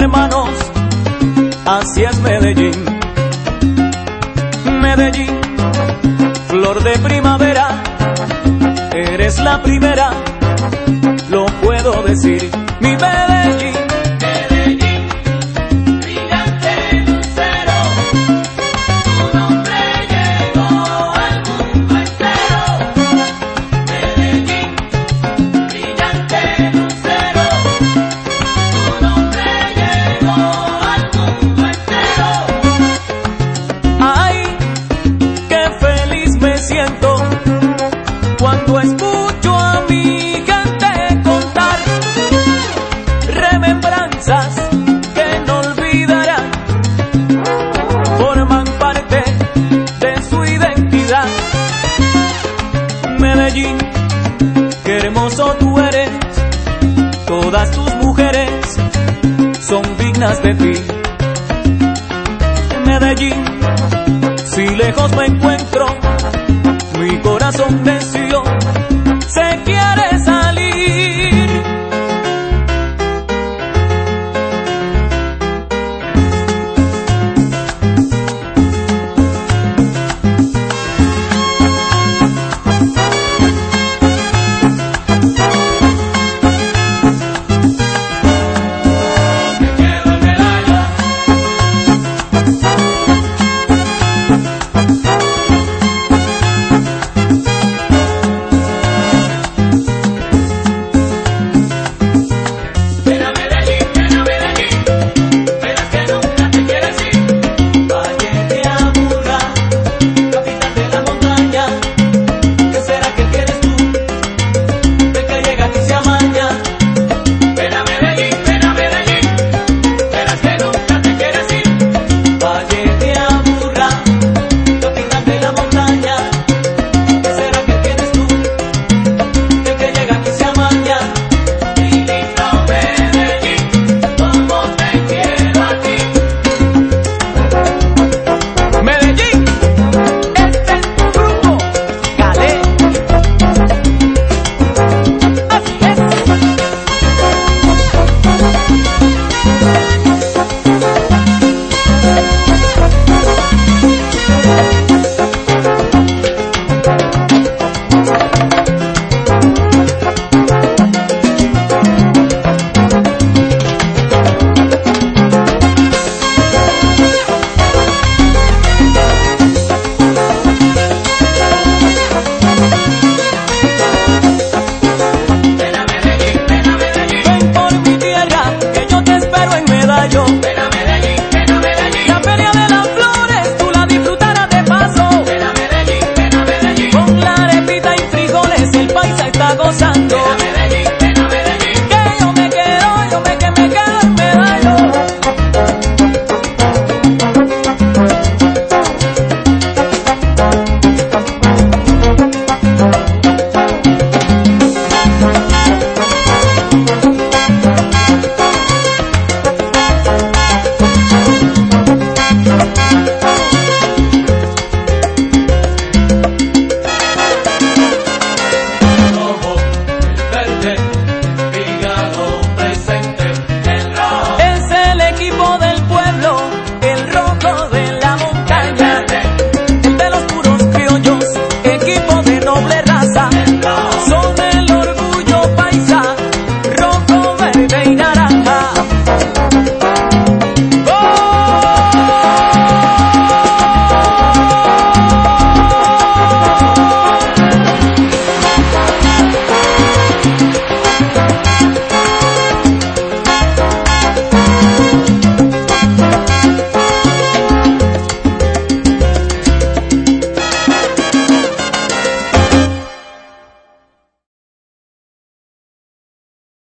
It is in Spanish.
hermanos, así es Medellín. Medellín, flor de primavera, eres la primera, lo puedo decir. Mi Medellín, Medellín, brillante lucero, tu nombre llegó al mundo entero. Medellín, brillante lucero, tu nombre llegó al mundo entero. ay, qué feliz me siento cuando escucho a mi gente contar remembranzas que no olvidarán, forman parte de su identidad. Medellín, qué hermoso tú eres, todas tus mujeres son dignas de ti. Medellín, si lejos me encuentro, mi corazón decidió